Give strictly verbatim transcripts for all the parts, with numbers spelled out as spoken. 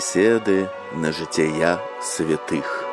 Беседы на жития святых.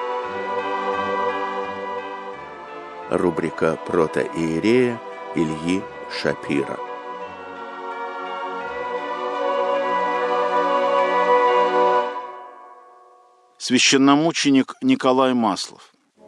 Рубрика протоиерея Ильи Шапира. Священномученик Николай Маслов.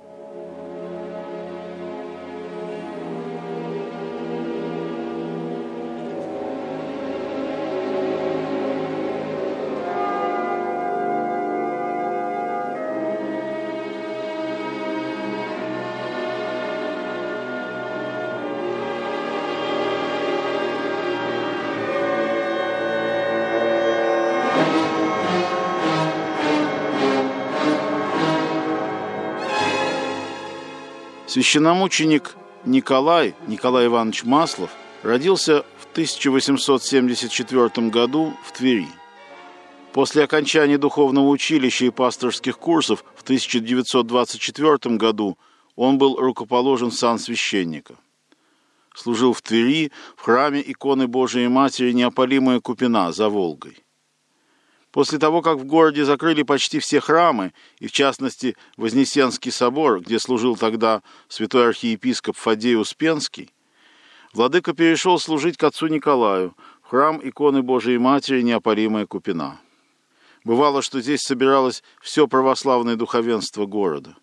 Священномученик Николай, Николай Иванович Маслов, родился в тысяча восемьсот семьдесят четвёртом году в Твери. После окончания духовного училища и пасторских курсов в тысяча девятьсот двадцать четвёртом году он был рукоположен в сан священника. Служил в Твери в храме иконы Божией Матери Неопалимая Купина за Волгой. После того, как в городе закрыли почти все храмы, и в частности Вознесенский собор, где служил тогда святой архиепископ Фаддей Успенский, владыка перешел служить к отцу Николаю в храм иконы Божией Матери Неопалимая Купина. Бывало, что здесь собиралось все православное духовенство города.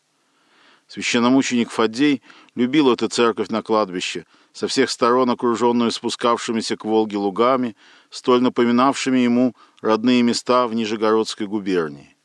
Священномученик Фаддей любил эту церковь на кладбище, со всех сторон окруженную спускавшимися к Волге лугами, столь напоминавшими ему родные места в Нижегородской губернии.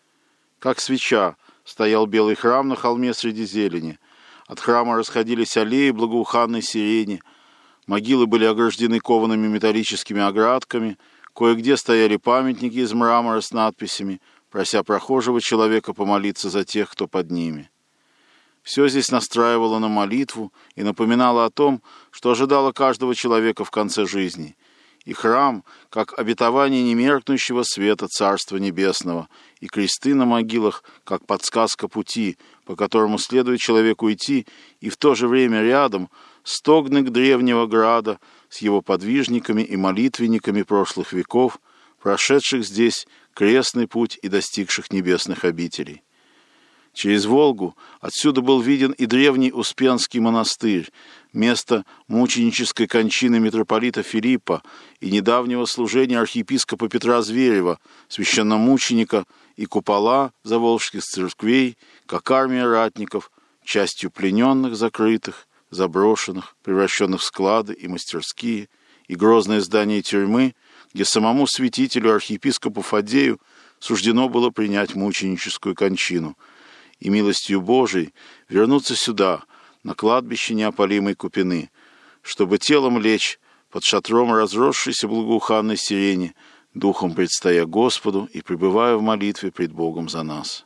Как свеча стоял белый храм на холме среди зелени. От храма расходились аллеи благоуханной сирени, могилы были ограждены коваными металлическими оградками, кое-где стояли памятники из мрамора с надписями, прося прохожего человека помолиться за тех, кто под ними. Все здесь настраивало на молитву и напоминало о том, что ожидало каждого человека в конце жизни. И храм, как обетование немеркнущего света Царства Небесного, и кресты на могилах, как подсказка пути, по которому следует человеку идти, и в то же время рядом стогны древнего града с его подвижниками и молитвенниками прошлых веков, прошедших здесь крестный путь и достигших небесных обителей. Через Волгу отсюда был виден и древний Успенский монастырь, место мученической кончины митрополита Филиппа и недавнего служения архиепископа Петра Зверева, священномученика, и купола заволжских церквей, как армия ратников, частью плененных, закрытых, заброшенных, превращенных в склады и мастерские, и грозное здание тюрьмы, где самому святителю архиепископу Фаддею суждено было принять мученическую кончину, и милостью Божией вернуться сюда, на кладбище Неопалимой Купины, чтобы телом лечь под шатром разросшейся благоуханной сирени, духом предстоя Господу и пребывая в молитве пред Богом за нас.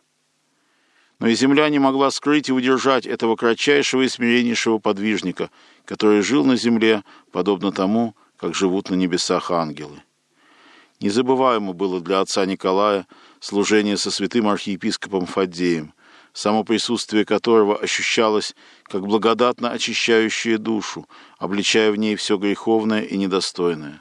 Но и земля не могла скрыть и удержать этого кратчайшего и смиреннейшего подвижника, который жил на земле, подобно тому, как живут на небесах ангелы. Незабываемо было для отца Николая служение со святым архиепископом Фаддеем, само присутствие которого ощущалось как благодатно очищающее душу, обличая в ней все греховное и недостойное.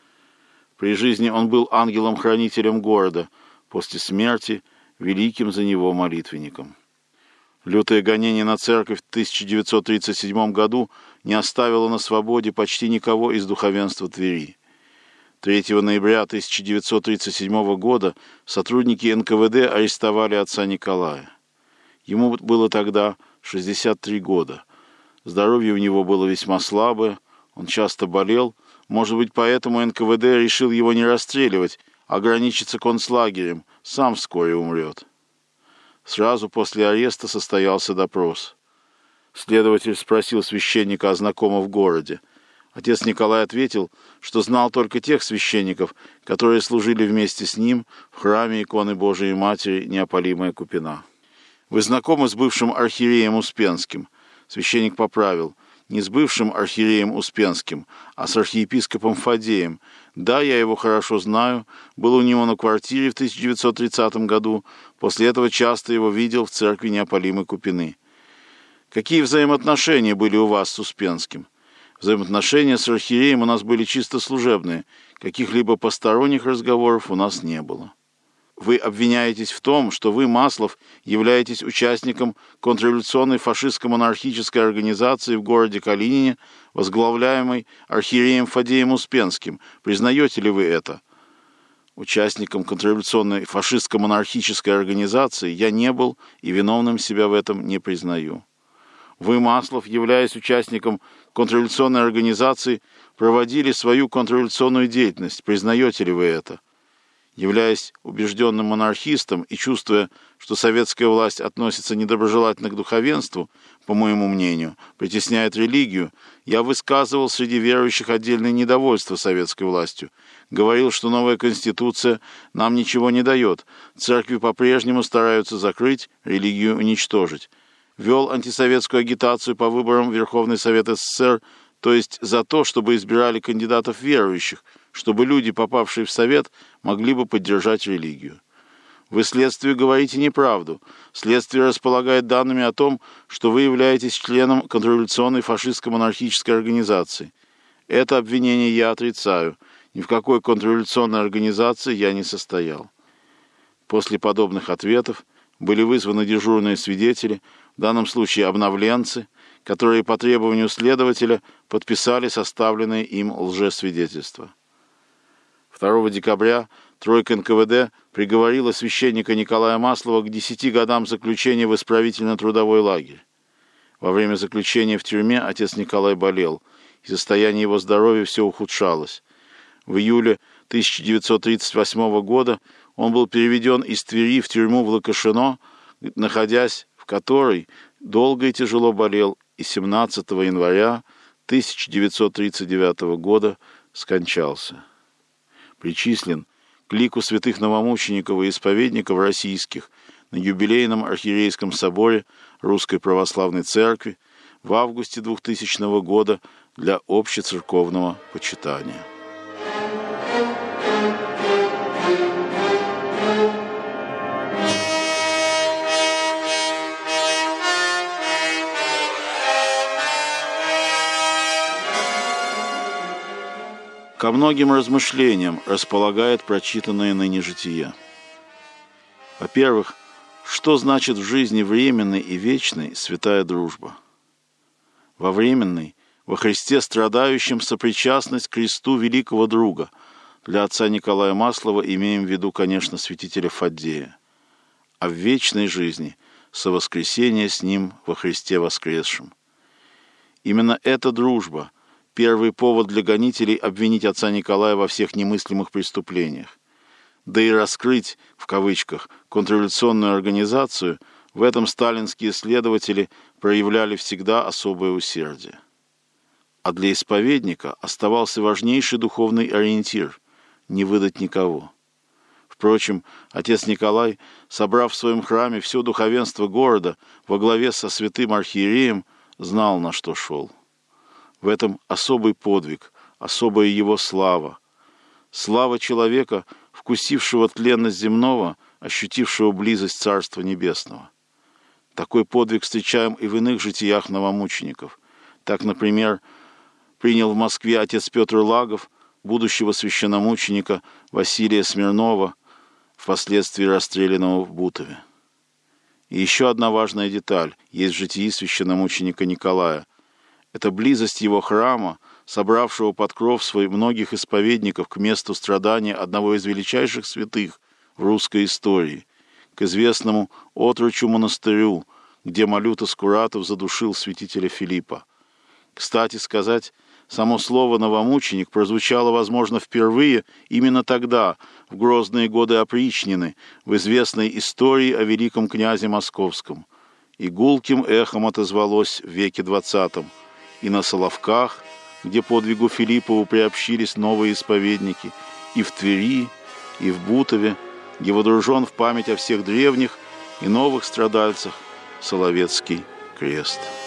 При жизни он был ангелом-хранителем города, после смерти великим за него молитвенником. Лютое гонение на церковь в тысяча девятьсот тридцать седьмом году не оставило на свободе почти никого из духовенства Твери. третьего ноября тысяча девятьсот тридцать седьмого года сотрудники эн ка вэ дэ арестовали отца Николая. Ему было тогда шестьдесят три года. Здоровье у него было весьма слабое, он часто болел. Может быть, поэтому эн ка вэ дэ решил его не расстреливать, а ограничиться концлагерем, сам вскоре умрет. Сразу после ареста состоялся допрос. Следователь спросил священника о знакомых в городе. Отец Николай ответил, что знал только тех священников, которые служили вместе с ним в храме иконы Божией Матери Неопалимая Купина. «Вы знакомы с бывшим архиереем Успенским?» Священник поправил. «Не с бывшим архиереем Успенским, а с архиепископом Фаддеем. Да, я его хорошо знаю, был у него на квартире в тысяча девятьсот тридцатом году, после этого часто его видел в церкви Неопалимой Купины. Какие взаимоотношения были у вас с Успенским?» Взаимоотношения с архиереем у нас были чисто служебные, каких-либо посторонних разговоров у нас не было. Вы обвиняетесь в том, что вы, Маслов, являетесь участником контрреволюционной фашистско-монархической организации в городе Калинине, возглавляемой архиереем Фадеем Успенским. Признаете ли вы это? Участником контрреволюционной фашистско-монархической организации я не был и виновным себя в этом не признаю. Вы, Маслов, являясь участником контрреволюционной организации, проводили свою контрреволюционную деятельность. Признаете ли вы это? Являясь убежденным монархистом и чувствуя, что советская власть относится недоброжелательно к духовенству, по моему мнению, притесняет религию, я высказывал среди верующих отдельное недовольство советской властью. Говорил, что новая конституция нам ничего не дает, церкви по-прежнему стараются закрыть, религию уничтожить. Вел антисоветскую агитацию по выборам в Верховный Совет СССР, то есть за то, чтобы избирали кандидатов верующих, чтобы люди, попавшие в Совет, могли бы поддержать религию. Вы следствию говорите неправду. Следствие располагает данными о том, что вы являетесь членом контрреволюционной фашистско-монархической организации. Это обвинение я отрицаю. Ни в какой контрреволюционной организации я не состоял. После подобных ответов были вызваны дежурные свидетели, в данном случае обновленцы, которые по требованию следователя подписали составленные им лжесвидетельства. второго декабря тройка эн ка вэ дэ приговорила священника Николая Маслова к десяти годам заключения в исправительно-трудовой лагерь. Во время заключения в тюрьме отец Николай болел, и состояние его здоровья все ухудшалось. В июле тысяча девятьсот тридцать восьмого года он был переведен из Твери в тюрьму в Лукашино, находясь в которой долго и тяжело болел, и семнадцатого января тысяча девятьсот тридцать девятого года скончался. Причислен к лику святых новомучеников и исповедников российских на юбилейном архиерейском соборе Русской Православной Церкви в августе двухтысячного года для общецерковного почитания. Ко многим размышлениям располагает прочитанное ныне житие. Во-первых, что значит в жизни временной и вечной святая дружба? Во временной, во Христе страдающем сопричастность к кресту великого друга. Для отца Николая Маслова имеем в виду, конечно, святителя Фаддея. А в вечной жизни совоскресение с ним во Христе воскресшем. Именно эта дружба – первый повод для гонителей обвинить отца Николая во всех немыслимых преступлениях. Да и раскрыть, в кавычках, контрреволюционную организацию, в этом сталинские следователи проявляли всегда особое усердие. А для исповедника оставался важнейший духовный ориентир – не выдать никого. Впрочем, отец Николай, собрав в своем храме все духовенство города во главе со святым архиереем, знал, на что шел. В этом особый подвиг, особая его слава. Слава человека, вкусившего тленность земного, ощутившего близость Царства Небесного. Такой подвиг встречаем и в иных житиях новомучеников. Так, например, принял в Москве отец Петр Лагов, будущего священномученика Василия Смирнова, впоследствии расстрелянного в Бутове. И еще одна важная деталь есть в житии священномученика Николая. Это близость его храма, собравшего под кров свой многих исповедников к месту страдания одного из величайших святых в русской истории, к известному отрочу монастырю, где Малюта Скуратов задушил святителя Филиппа. Кстати сказать, само слово «новомученик» прозвучало, возможно, впервые именно тогда, в грозные годы опричнины, в известной истории о великом князе Московском. И гулким эхом отозвалось в веке двадцатом, и на Соловках, где подвигу Филиппову приобщились новые исповедники, и в Твери, и в Бутове, где водружен в память о всех древних и новых страдальцах Соловецкий крест.